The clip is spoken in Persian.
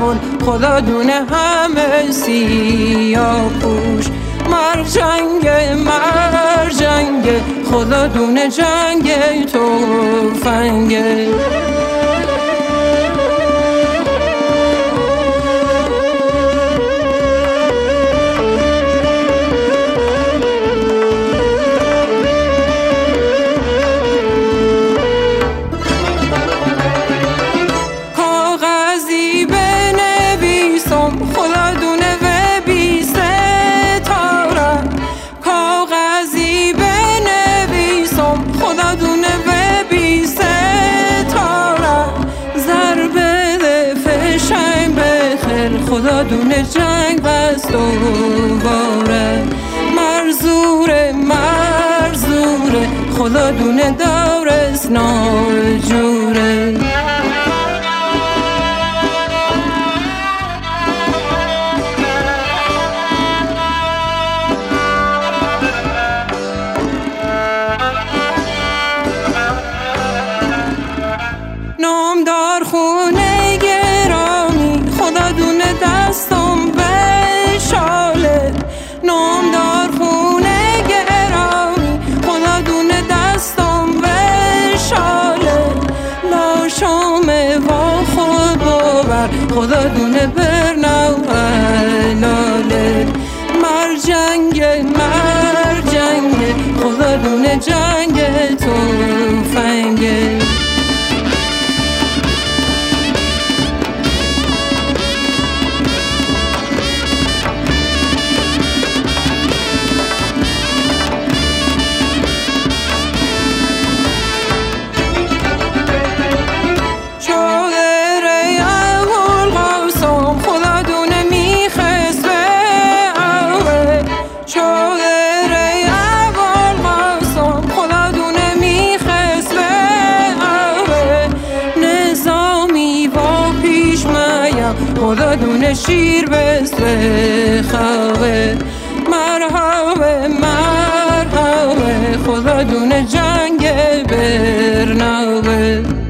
کن، خدا دونه همه سیاه پوش. مر جنگ خدا دونه جنگ تفنگه. کاغذی بنویسم خدا دونه و بی ستاره، کاغذی بنویسم خدا دونه و بی ستاره. ضربه فشنگ بخیر خدا دونه جنگ بس دوباره. مرزوره خدا دونه دورست ناجوره. نامدار خونه گرامی خدا دونه دستم بشاله. نامدار خونه گرامی خدا دونه دستم بشاله. لاشام با خود باور خدا دونه برنو حلاله. مر جنگ خدا دونه جنگ تفنگه. خدا دونه شیر بست خواه. مرحبا خدا دونه جنگ برناوه.